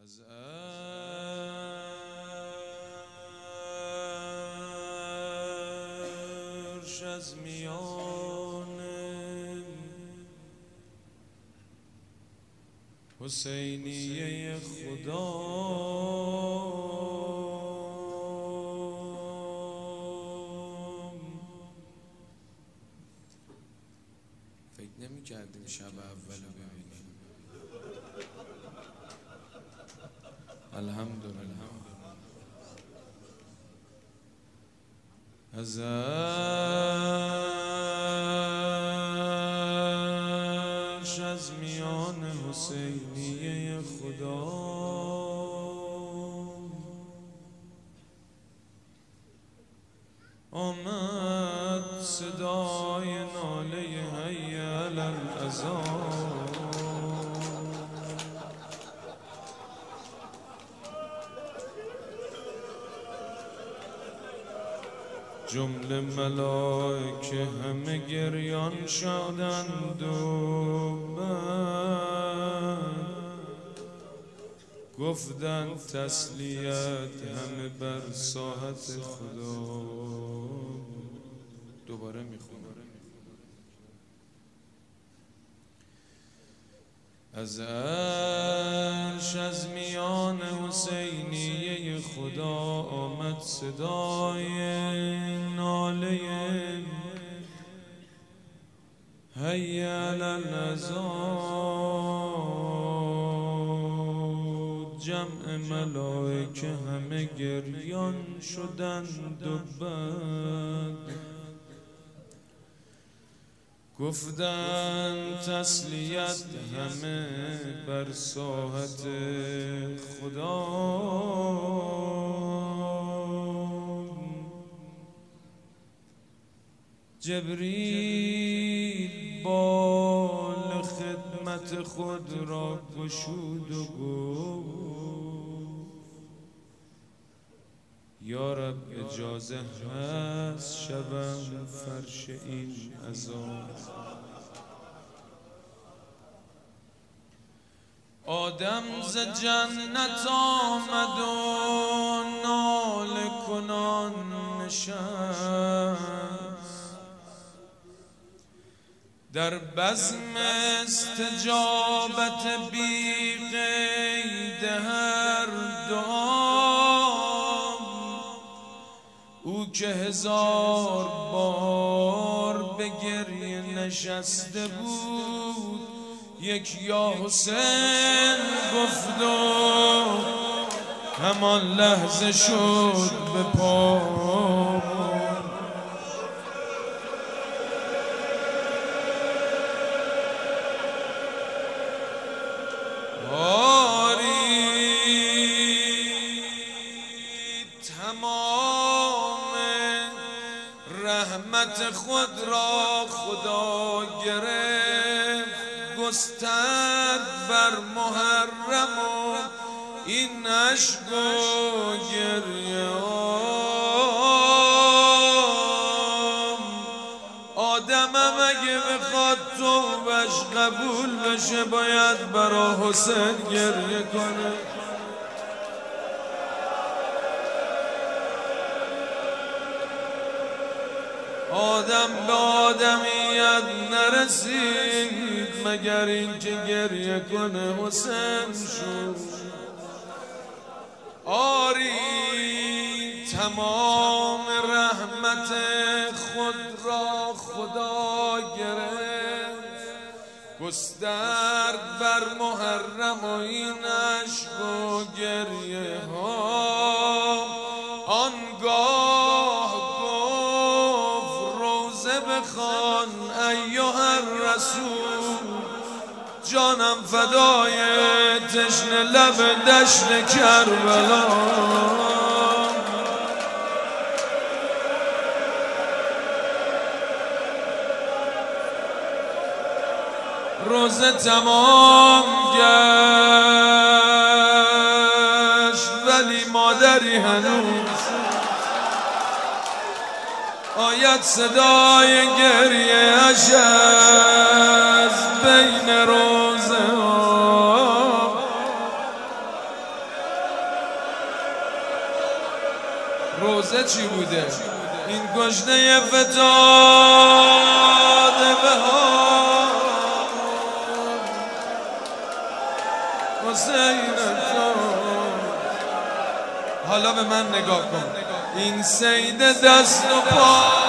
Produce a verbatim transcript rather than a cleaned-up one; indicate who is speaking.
Speaker 1: از عرش از میان حسینیه خدا فکر نمی کردیم شب اولو ببینیم. الحمدلله. از عرش از میان حسینیه خدا آمد صدای ناله حی علی العذاب. جمله ملائکه همه گریان شدند و بعد گفتند تسلیت همه بر ساحت خدا. دوباره میخونم. از عرش از میان حسینیه خدا آمد صدای ناله حی علی العذاب. جمع ملائکه همه گریان شدند و بعد گفتند تسلیت همه بر ساحت خدا. جبریل بال خدمت خود را گشود و گفت یا رب اجازه هست شوم فرش این عذاب. آدم ز جنت آمد و ناله کنان نشست در بزم استجابت بی قید هر دعا. او که هزار بار به گریه نشسته بود یک یا حسین گفت و همان لحظه شد به پا. رحمت خود را خدا گرفت گسترد بر محرم و این اشک و گریه. آدمم اگه بخواد توبش قبول بشه باید برا حسین گریه کنه. آدم به آدمیت نرسید مگر اینکه گریه کنه حسین شد. آری تمام رحمت خود را خدا گرفت گسترد بر محرم و این اشک و گریه ها. آنگاه بخوان ایها الرسول جانم فدای تشنه لب دشت کربلا. روزه تمام گشت ولی مادری هنوز آید صدای گریه اش از بین روزه ها. روزه چی بوده؟ این گشنه فتاده به ها حسین تو. حالا به من نگاه کن، این سید دست و پا